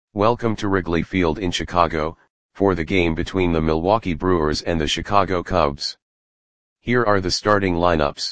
Welcome to Wrigley Field in Chicago, for the game between the Milwaukee Brewers and the Chicago Cubs. Here are the starting lineups.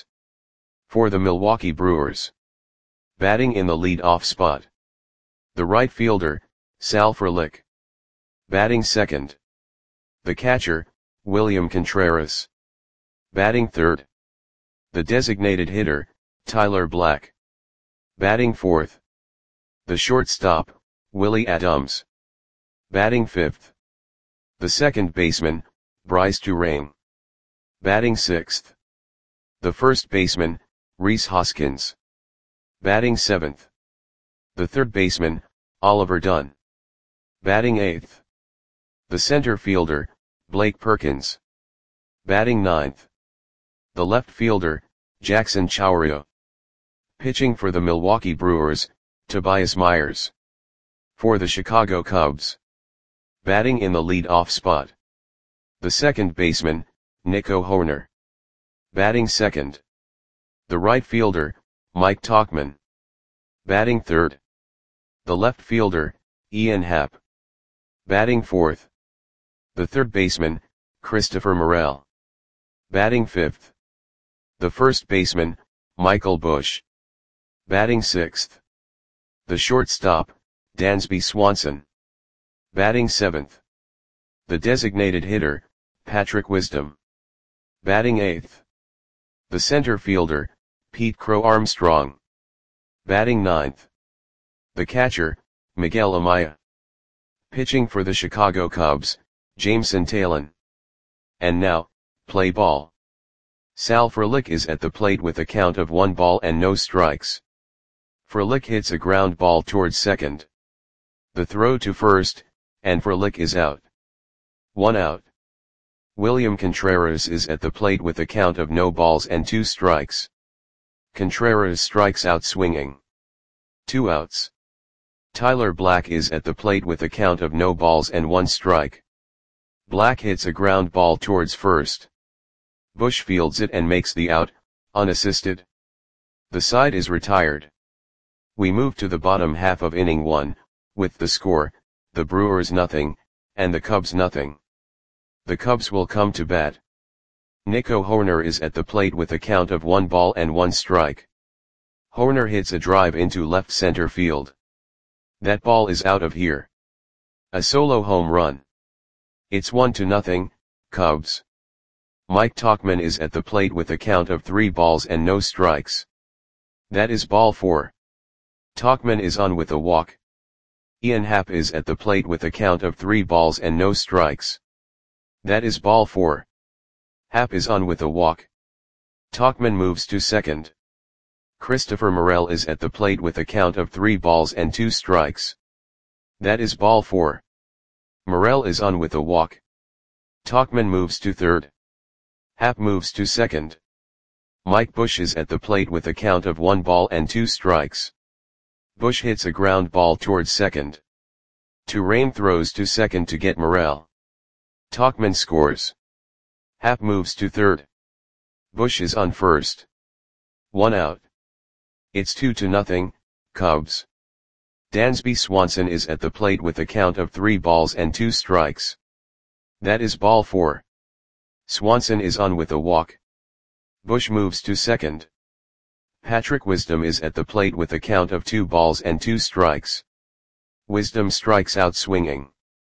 For the Milwaukee Brewers. Batting in the lead-off spot. The right fielder, Sal Frelick. Batting second. The catcher, William Contreras. Batting third. The designated hitter, Tyler Black. Batting fourth. The shortstop, Willie Adams. Batting fifth. The second baseman, Brice Turang. Batting sixth. The first baseman, Rhys Hoskins. Batting seventh. The third baseman, Oliver Dunn. Batting eighth. The center fielder, Blake Perkins. Batting ninth. The left fielder, Jackson Chourio. Pitching for the Milwaukee Brewers, Tobias Myers. For the Chicago Cubs. Batting in the lead-off spot. The second baseman, Nico Hoerner. Batting second. The right fielder, Mike Tauchman. Batting third. The left fielder, Ian Happ. Batting fourth. The third baseman, Christopher Morel. Batting fifth. The first baseman, Michael Busch. Batting sixth. The shortstop, Dansby Swanson. Batting seventh. The designated hitter, Patrick Wisdom. Batting eighth. The center fielder, Pete Crow Armstrong. Batting ninth. The catcher, Miguel Amaya. Pitching for the Chicago Cubs, Jameson Taillon. And now, play ball. Sal Frelick is at the plate with a count of 1 ball and no strikes. Frelick hits a ground ball towards second. The throw to first, and Frelick is out. 1 out. William Contreras is at the plate with a count of no balls and 2 strikes. Contreras strikes out swinging. 2 outs. Tyler Black is at the plate with a count of no balls and 1 strike. Black hits a ground ball towards first. Busch fields it and makes the out, unassisted. The side is retired. We move to the bottom half of inning 1, with the score, the Brewers nothing, and the Cubs nothing. The Cubs will come to bat. Nico Hoerner is at the plate with a count of 1 ball and 1 strike. Hoerner hits a drive into left center field. That ball is out of here. A solo home run. It's 1-0, Cubs. Mike Tauchman is at the plate with a count of 3 balls and no strikes. That is ball 4. Tauchman is on with a walk. Ian Happ is at the plate with a count of 3 balls and no strikes. That is ball 4. Happ is on with a walk. Tauchman moves to second. Christopher Morel is at the plate with a count of 3 balls and 2 strikes. That is ball 4. Morel is on with a walk. Tauchman moves to third. Happ moves to second. Mike Busch is at the plate with a count of 1 ball and 2 strikes. Busch hits a ground ball towards second. Turang throws to second to get Morel. Tauchman scores. Happ moves to third. Busch is on first. 1 out. It's 2-0, Cubs. Dansby Swanson is at the plate with a count of 3 balls and 2 strikes. That is ball 4. Swanson is on with a walk. Busch moves to second. Patrick Wisdom is at the plate with a count of 2 balls and 2 strikes. Wisdom strikes out swinging.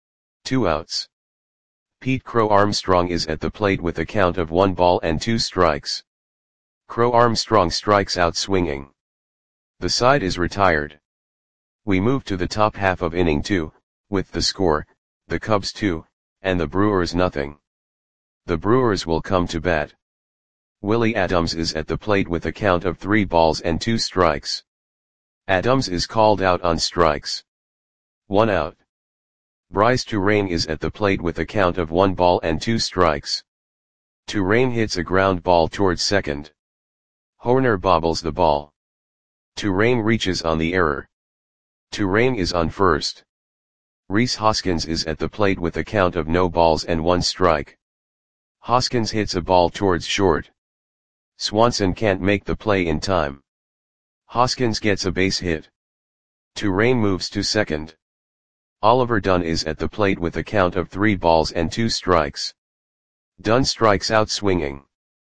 2 outs. Pete Crow Armstrong is at the plate with a count of 1 ball and 2 strikes. Crow Armstrong strikes out swinging. The side is retired. We move to the top half of inning 2, with the score, the Cubs 2, and the Brewers nothing. The Brewers will come to bat. Willie Adams is at the plate with a count of 3 balls and 2 strikes. Adams is called out on strikes. 1 out. Brice Turang is at the plate with a count of 1 ball and 2 strikes. Turang hits a ground ball towards second. Hoerner bobbles the ball. Turang reaches on the error. Turang is on first. Rhys Hoskins is at the plate with a count of no balls and 1 strike. Hoskins hits a ball towards short. Swanson can't make the play in time. Hoskins gets a base hit. Turang moves to second. Oliver Dunn is at the plate with a count of 3 balls and 2 strikes. Dunn strikes out swinging.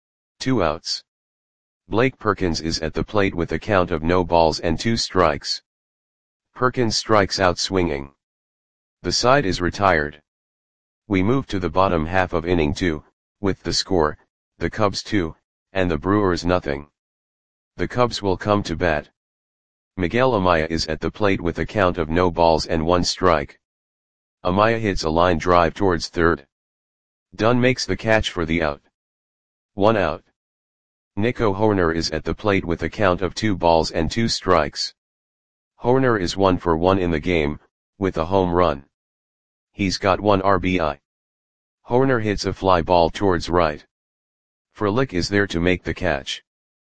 2 outs. Blake Perkins is at the plate with a count of no balls and 2 strikes. Perkins strikes out swinging. The side is retired. We move to the bottom half of inning 2, with the score, the Cubs 2, and the Brewers nothing. The Cubs will come to bat. Miguel Amaya is at the plate with a count of no balls and 1 strike. Amaya hits a line drive towards third. Dunn makes the catch for the out. 1 out. Nico Hoerner is at the plate with a count of 2 balls and 2 strikes. Hoerner is 1 for 1 in the game, with a home run. He's got 1 RBI. Hoerner hits a fly ball towards right. Frelick is there to make the catch.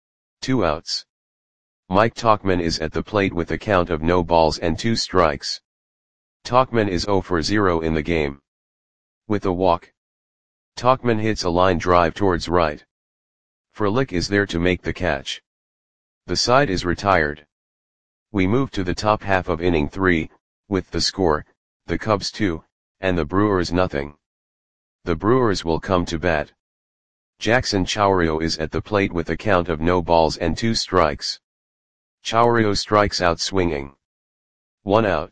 2 outs. Mike Tauchman is at the plate with a count of no balls and 2 strikes. Tauchman is 0 for 0 in the game. With a walk. Tauchman hits a line drive towards right. Frelick is there to make the catch. The side is retired. We move to the top half of inning 3, with the score, the Cubs 2, and the Brewers nothing. The Brewers will come to bat. Jackson Chourio is at the plate with a count of no balls and 2 strikes. Chourio strikes out swinging. 1 out.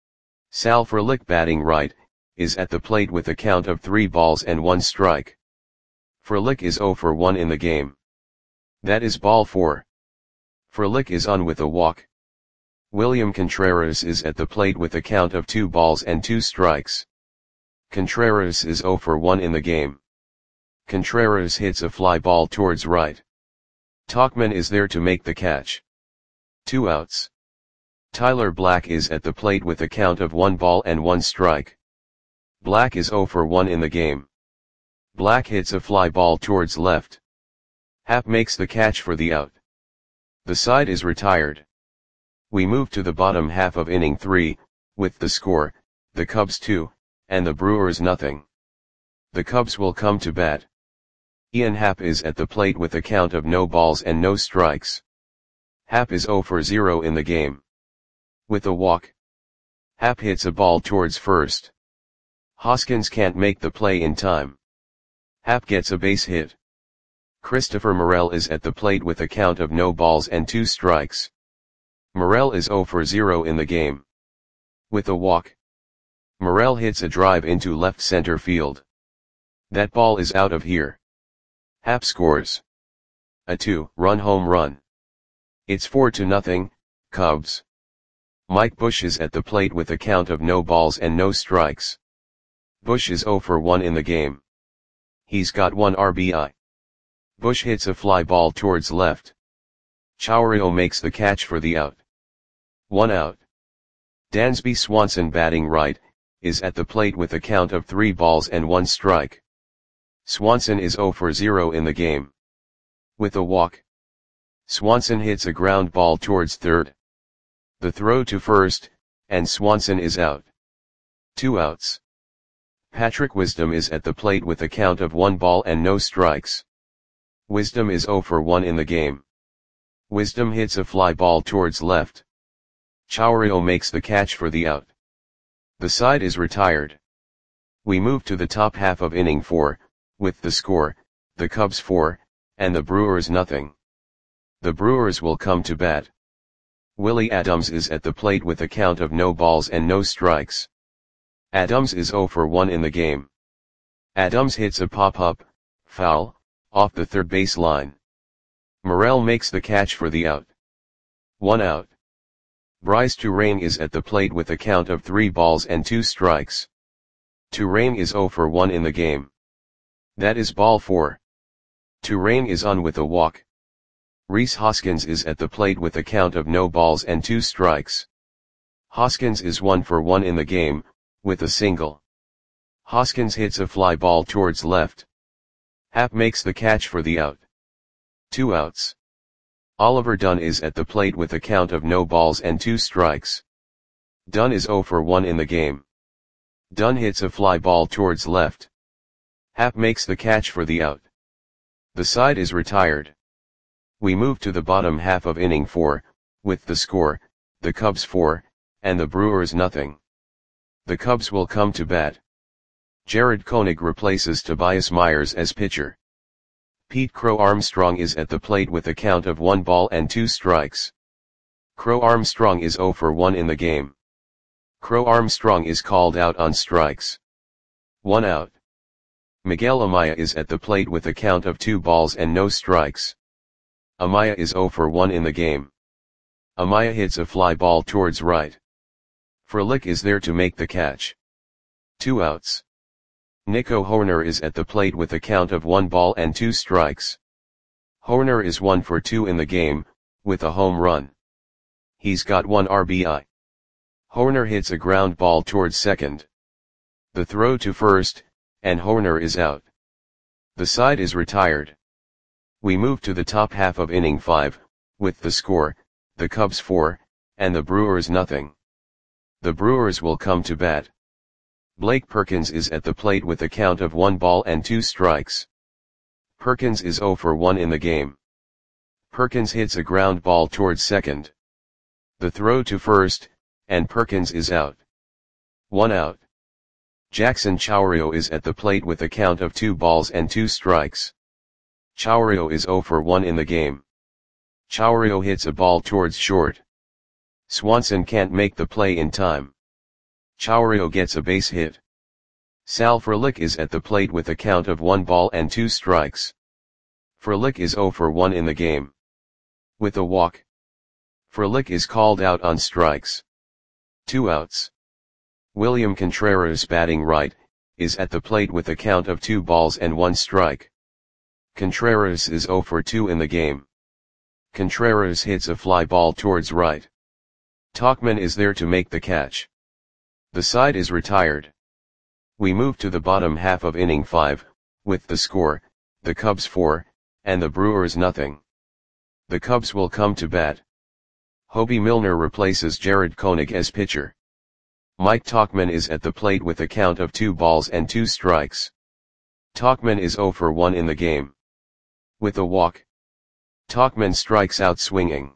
Sal Frelick, batting right, is at the plate with a count of 3 balls and 1 strike. Frelick is 0 for 1 in the game. That is ball 4. Frelick is on with a walk. William Contreras is at the plate with a count of 2 balls and 2 strikes. Contreras is 0 for 1 in the game. Contreras hits a fly ball towards right. Tauchman is there to make the catch. 2 outs. Tyler Black is at the plate with a count of 1 ball and 1 strike. Black is 0 for 1 in the game. Black hits a fly ball towards left. Happ makes the catch for the out. The side is retired. We move to the bottom half of inning 3, with the score, the Cubs 2, and the Brewers nothing. The Cubs will come to bat. Ian Happ is at the plate with a count of no balls and no strikes. Happ is 0 for 0 in the game. With a walk. Happ hits a ball towards first. Hoskins can't make the play in time. Happ gets a base hit. Christopher Morel is at the plate with a count of no balls and 2 strikes. Morel is 0 for 0 in the game. With a walk. Morel hits a drive into left center field. That ball is out of here. Happ scores a 2-run home run. It's 4-0, Cubs. Mike Bush is at the plate with a count of no balls and no strikes. Bush is 0 for 1 in the game. He's got 1 RBI. Bush hits a fly ball towards left. Chourio makes the catch for the out. 1 out. Dansby Swanson, batting right, is at the plate with a count of 3 balls and 1 strike. Swanson is 0 for 0 in the game. With a walk. Swanson hits a ground ball towards third. The throw to first, and Swanson is out. 2 outs. Patrick Wisdom is at the plate with a count of 1 ball and no strikes. Wisdom is 0 for 1 in the game. Wisdom hits a fly ball towards left. Chourio makes the catch for the out. The side is retired. We move to the top half of inning 4, with the score, the Cubs 4, and the Brewers nothing. The Brewers will come to bat. Willie Adams is at the plate with a count of no balls and no strikes. Adams is 0 for 1 in the game. Adams hits a pop-up, foul, off the third base line. Morel makes the catch for the out. 1 out. Bryce Turang is at the plate with a count of 3 balls and 2 strikes. Turang is 0 for 1 in the game. That is ball 4. Turang is on with a walk. Rhys Hoskins is at the plate with a count of no balls and 2 strikes. Hoskins is 1 for 1 in the game, with a single. Hoskins hits a fly ball towards left. Happ makes the catch for the out. 2 outs. Oliver Dunn is at the plate with a count of no balls and 2 strikes. Dunn is 0 for 1 in the game. Dunn hits a fly ball towards left. Happ makes the catch for the out. The side is retired. We move to the bottom half of inning 4, with the score, the Cubs 4, and the Brewers nothing. The Cubs will come to bat. Jared Koenig replaces Tobias Myers as pitcher. Pete Crow Armstrong is at the plate with a count of 1 ball and 2 strikes. Crow Armstrong is 0 for 1 in the game. Crow Armstrong is called out on strikes. 1 out. Miguel Amaya is at the plate with a count of 2 balls and no strikes. Amaya is 0 for 1 in the game. Amaya hits a fly ball towards right. Frelick is there to make the catch. 2 outs. Nico Hoerner is at the plate with a count of 1 ball and 2 strikes. Hoerner is 1 for 2 in the game, with a home run. He's got 1 RBI. Hoerner hits a ground ball towards second. The throw to first, and Hoerner is out. The side is retired. We move to the top half of inning 5, with the score, the Cubs 4, and the Brewers nothing. The Brewers will come to bat. Blake Perkins is at the plate with a count of 1 ball and 2 strikes. Perkins is 0 for 1 in the game. Perkins hits a ground ball towards second. The throw to first, and Perkins is out. 1 out. Jackson Chourio is at the plate with a count of 2 balls and 2 strikes. Chourio is 0 for 1 in the game. Chourio hits a ball towards short. Swanson can't make the play in time. Chourio gets a base hit. Sal Frelick is at the plate with a count of 1 ball and 2 strikes. Frelick is 0 for 1 in the game. With a walk. Frelick is called out on strikes. 2 outs. William Contreras, batting right, is at the plate with a count of 2 balls and 1 strike. Contreras is 0 for 2 in the game. Contreras hits a fly ball towards right. Tauchman is there to make the catch. The side is retired. We move to the bottom half of inning 5, with the score, the Cubs 4, and the Brewers nothing. The Cubs will come to bat. Hobie Milner replaces Jared Koenig as pitcher. Mike Tauchman is at the plate with a count of 2 balls and 2 strikes. Tauchman is 0 for 1 in the game. With a walk. Tauchman strikes out swinging.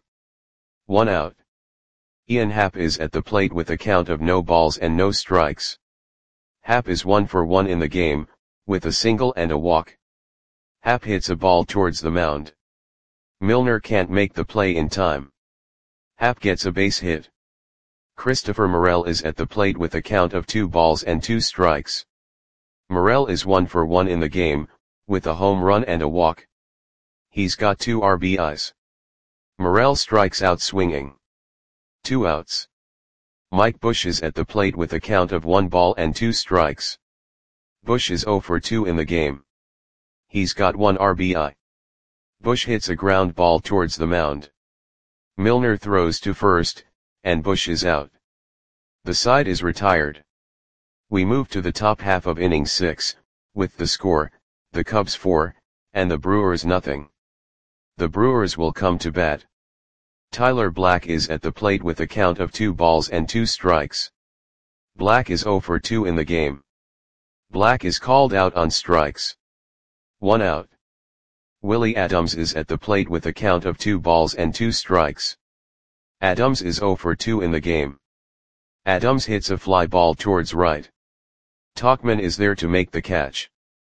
1 out. Ian Happ is at the plate with a count of no balls and no strikes. Happ is 1 for 1 in the game, with a single and a walk. Happ hits a ball towards the mound. Milner can't make the play in time. Happ gets a base hit. Christopher Morel is at the plate with a count of 2 balls and 2 strikes. Morel is 1 for 1 in the game, with a home run and a walk. He's got 2 RBIs. Morel strikes out swinging. 2 outs. Mike Bush is at the plate with a count of 1 ball and 2 strikes. Bush is 0 for 2 in the game. He's got 1 RBI. Bush hits a ground ball towards the mound. Milner throws to first, and Bush is out. The side is retired. We move to the top half of inning 6, with the score, the Cubs 4, and the Brewers nothing. The Brewers will come to bat. Tyler Black is at the plate with a count of 2 balls and 2 strikes. Black is 0 for 2 in the game. Black is called out on strikes. 1 out. Willie Adams is at the plate with a count of 2 balls and 2 strikes. Adams is 0 for 2 in the game. Adams hits a fly ball towards right. Tauchman is there to make the catch.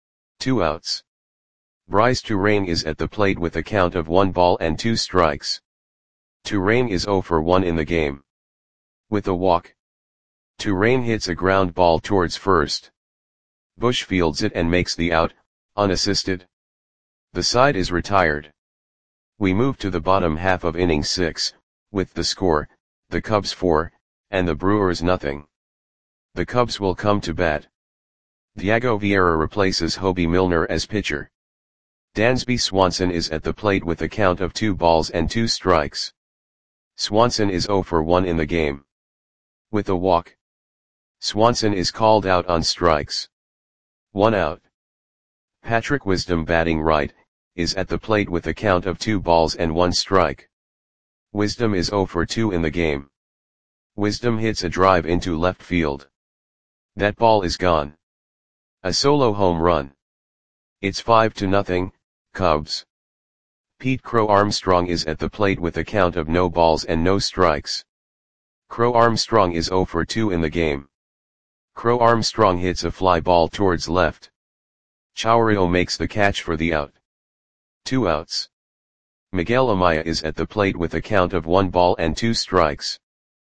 2 outs. Bryce Turang is at the plate with a count of 1 ball and 2 strikes. Turang is 0 for 1 in the game. With a walk. Turang hits a ground ball towards first. Bush fields it and makes the out, unassisted. The side is retired. We move to the bottom half of inning 6, with the score, the Cubs 4, and the Brewers nothing. The Cubs will come to bat. Diego Vieira replaces Hobie Milner as pitcher. Dansby Swanson is at the plate with a count of 2 balls and 2 strikes. Swanson is 0 for 1 in the game. With a walk. Swanson is called out on strikes. 1 out. Patrick Wisdom, batting right, is at the plate with a count of 2 balls and 1 strike. Wisdom is 0 for 2 in the game. Wisdom hits a drive into left field. That ball is gone. A solo home run. It's 5-0, Cubs. Pete Crow Armstrong is at the plate with a count of no balls and no strikes. Crow Armstrong is 0 for 2 in the game. Crow Armstrong hits a fly ball towards left. Chourio makes the catch for the out. 2 outs. Miguel Amaya is at the plate with a count of 1 ball and 2 strikes.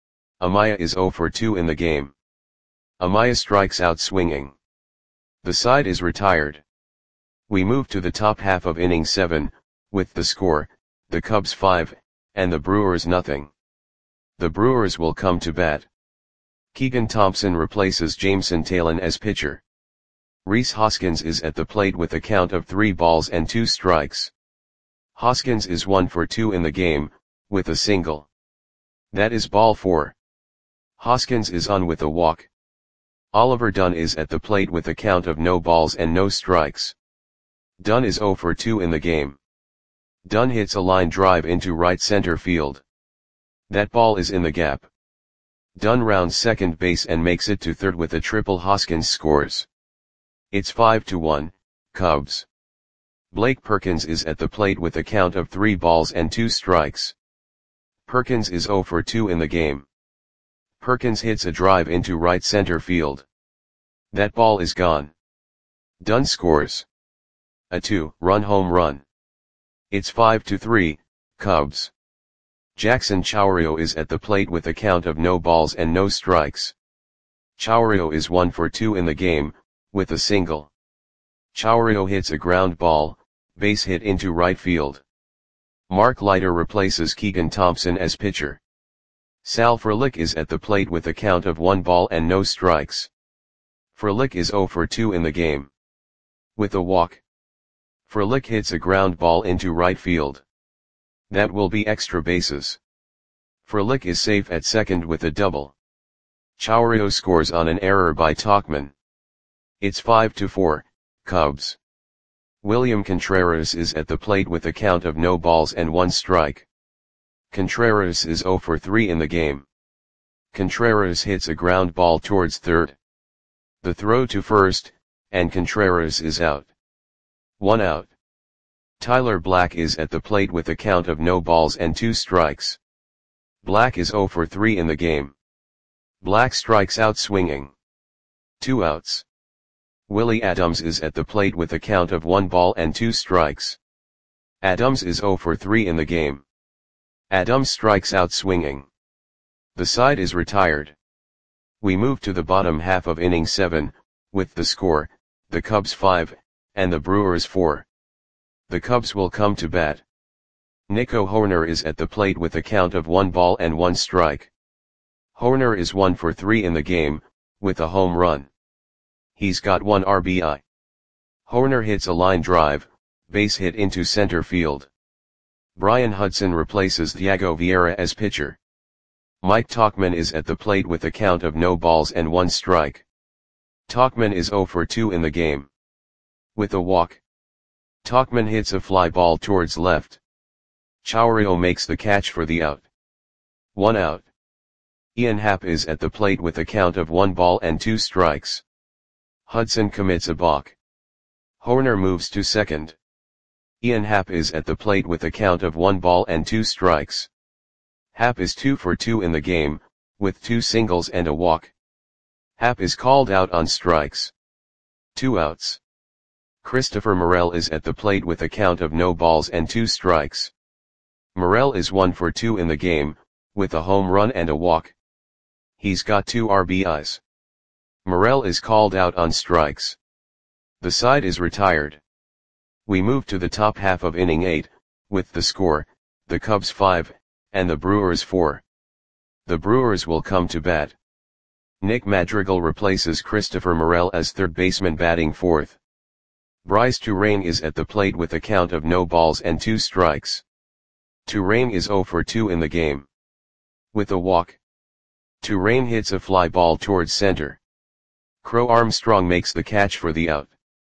Amaya is 0 for 2 in the game. Amaya strikes out swinging. The side is retired. We move to the top half of inning 7, with the score, the Cubs 5, and the Brewers nothing. The Brewers will come to bat. Keegan Thompson replaces Jameson Taillon as pitcher. Rhys Hoskins is at the plate with a count of 3 balls and 2 strikes. Hoskins is 1 for 2 in the game, with a single. That is ball 4. Hoskins is on with a walk. Oliver Dunn is at the plate with a count of no balls and no strikes. Dunn is 0 for 2 in the game. Dunn hits a line drive into right center field. That ball is in the gap. Dunn rounds second base and makes it to third with a triple. Hoskins scores. It's 5-1, Cubs. Blake Perkins is at the plate with a count of 3 balls and 2 strikes. Perkins is 0 for 2 in the game. Perkins hits a drive into right center field. That ball is gone. Dunn scores a 2-run home run. It's 5-3, Cubs. Jackson Chourio is at the plate with a count of no balls and no strikes. Chourio is 1 for 2 in the game, with a single. Chourio hits a ground ball, base hit into right field. Mark Leiter replaces Keegan Thompson as pitcher. Sal Frelick is at the plate with a count of 1 ball and no strikes. Frelick is 0 for 2 in the game. With a walk. Frelick hits a ground ball into right field. That will be extra bases. Frelick is safe at second with a double. Chourio scores on an error by Tauchman. It's 5-4, Cubs. William Contreras is at the plate with a count of no balls and 1 strike. Contreras is 0 for 3 in the game. Contreras hits a ground ball towards third. The throw to first, and Contreras is out. 1 out. Tyler Black is at the plate with a count of no balls and 2 strikes. Black is 0 for 3 in the game. Black strikes out swinging. 2 outs. Willie Adams is at the plate with a count of 1 ball and 2 strikes. Adams is 0 for 3 in the game. Adams strikes out swinging. The side is retired. We move to the bottom half of inning 7, with the score, the Cubs 5, and the Brewers 4. The Cubs will come to bat. Nico Hoerner is at the plate with a count of 1 ball and 1 strike. Hoerner is 1 for 3 in the game, with a home run. He's got 1 RBI. Hoerner hits a line drive, base hit into center field. Brian Hudson replaces Diego Vieira as pitcher. Mike Tauchman is at the plate with a count of no balls and 1 strike. Tauchman is 0 for 2 in the game. With a walk. Tauchman hits a fly ball towards left. Chourio makes the catch for the out. 1 out. Ian Happ is at the plate with a count of 1 ball and 2 strikes. Hudson commits a balk. Hoerner moves to second. Ian Happ is at the plate with a count of 1 ball and 2 strikes. Happ is 2 for 2 in the game, with 2 singles and a walk. Happ is called out on strikes. 2 outs. Christopher Morel is at the plate with a count of no balls and 2 strikes. Morel is 1 for 2 in the game, with a home run and a walk. He's got 2 RBIs. Morel is called out on strikes. The side is retired. We move to the top half of inning 8, with the score, the Cubs 5, and the Brewers 4. The Brewers will come to bat. Nick Madrigal replaces Christopher Morel as third baseman batting fourth. Bryce Turang is at the plate with a count of no balls and 2 strikes. Turang is 0 for 2 in the game. With a walk. Turang hits a fly ball towards center. Crow Armstrong makes the catch for the out.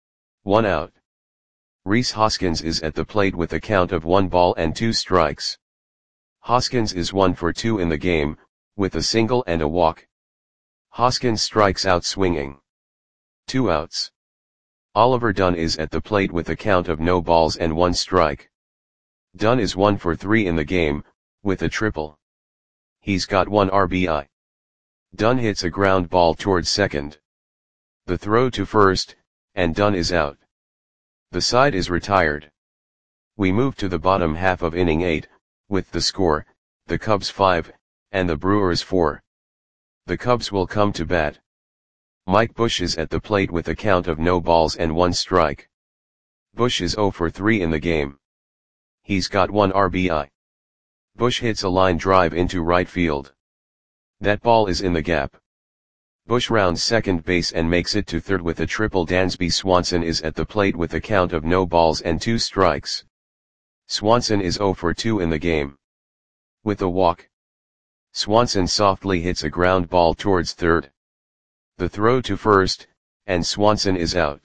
1 out. Rhys Hoskins is at the plate with a count of 1 ball and 2 strikes. Hoskins is 1 for 2 in the game, with a single and a walk. Hoskins strikes out swinging. 2 outs. Oliver Dunn is at the plate with a count of no balls and 1 strike. Dunn is 1 for 3 in the game, with a triple. He's got 1 RBI. Dunn hits a ground ball towards second. The throw to first, and Dunn is out. The side is retired. We move to the bottom half of inning 8, with the score, the Cubs 5, and the Brewers 4. The Cubs will come to bat. Mike Bush is at the plate with a count of no balls and 1 strike. Bush is 0 for 3 in the game. He's got 1 RBI. Bush hits a line drive into right field. That ball is in the gap. Bush rounds second base and makes it to third with a triple. Dansby Swanson is at the plate with a count of no balls and 2 strikes. Swanson is 0 for 2 in the game. With a walk, Swanson softly hits a ground ball towards third. The throw to first, and Swanson is out.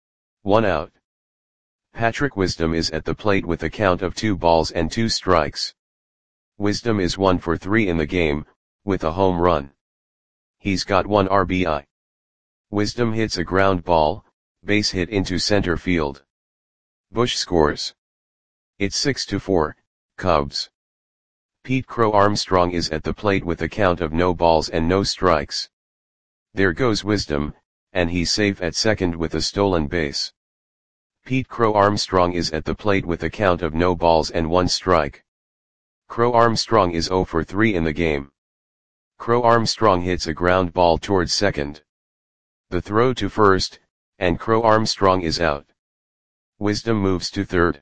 1 out. Patrick Wisdom is at the plate with a count of 2 balls and 2 strikes. Wisdom is 1 for 3 in the game, with a home run. He's got 1 RBI. Wisdom hits a ground ball, base hit into center field. Bush scores. It's 6-4, Cubs. Pete Crow Armstrong is at the plate with a count of no balls and no strikes. There goes Wisdom, and he's safe at second with a stolen base. Pete Crow Armstrong is at the plate with a count of no balls and 1 strike. Crow Armstrong is 0 for 3 in the game. Crow Armstrong hits a ground ball towards second. The throw to first, and Crow Armstrong is out. Wisdom moves to third.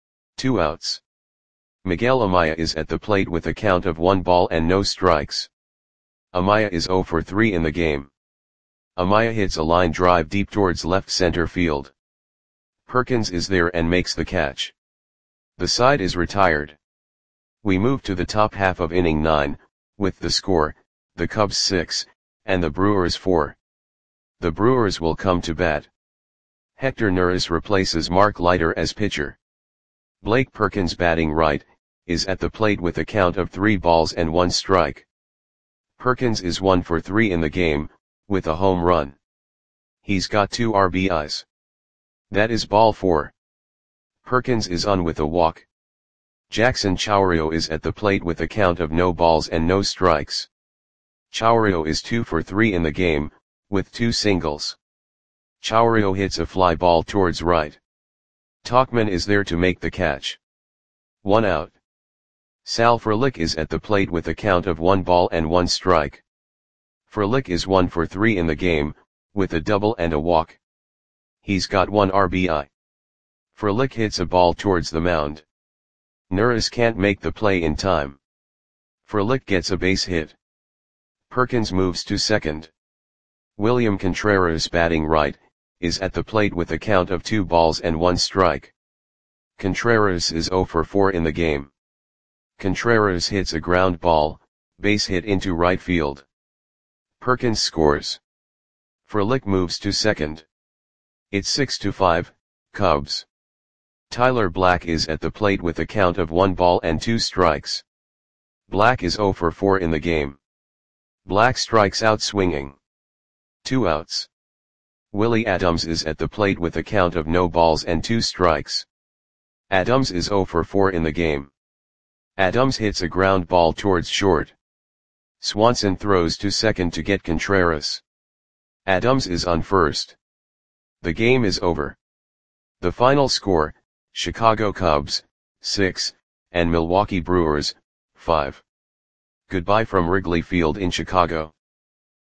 2 outs. Miguel Amaya is at the plate with a count of 1 ball and no strikes. Amaya is 0 for 3 in the game. Amaya hits a line drive deep towards left center field. Perkins is there and makes the catch. The side is retired. We move to the top half of inning 9, with the score, the Cubs 6, and the Brewers 4. The Brewers will come to bat. Hector Neris replaces Mark Leiter as pitcher. Blake Perkins, batting right, is at the plate with a count of 3 balls and 1 strike. Perkins is 1 for 3 in the game, with a home run. He's got 2 RBIs. That is ball 4. Perkins is on with a walk. Jackson Chourio is at the plate with a count of no balls and no strikes. Chourio is 2 for 3 in the game, with 2 singles. Chourio hits a fly ball towards right. Tauchman is there to make the catch. 1 out. Sal Frelick is at the plate with a count of 1 ball and 1 strike. Frelick is 1 for 3 in the game, with a double and a walk. He's got 1 RBI. Frelick hits a ball towards the mound. Neris can't make the play in time. Frelick gets a base hit. Perkins moves to second. William Contreras, batting right, is at the plate with a count of 2 balls and 1 strike. Contreras is 0 for 4 in the game. Contreras hits a ground ball, base hit into right field. Perkins scores. Frelick moves to second. It's 6-5, Cubs. Tyler Black is at the plate with a count of 1 ball and 2 strikes. Black is 0 for 4 in the game. Black strikes out swinging. 2 outs. Willie Adams is at the plate with a count of no balls and 2 strikes. Adams is 0 for 4 in the game. Adams hits a ground ball towards short. Swanson throws to second to get Contreras. Adams is on first. The game is over. The final score, Chicago Cubs, 6, and Milwaukee Brewers, 5. Goodbye from Wrigley Field in Chicago.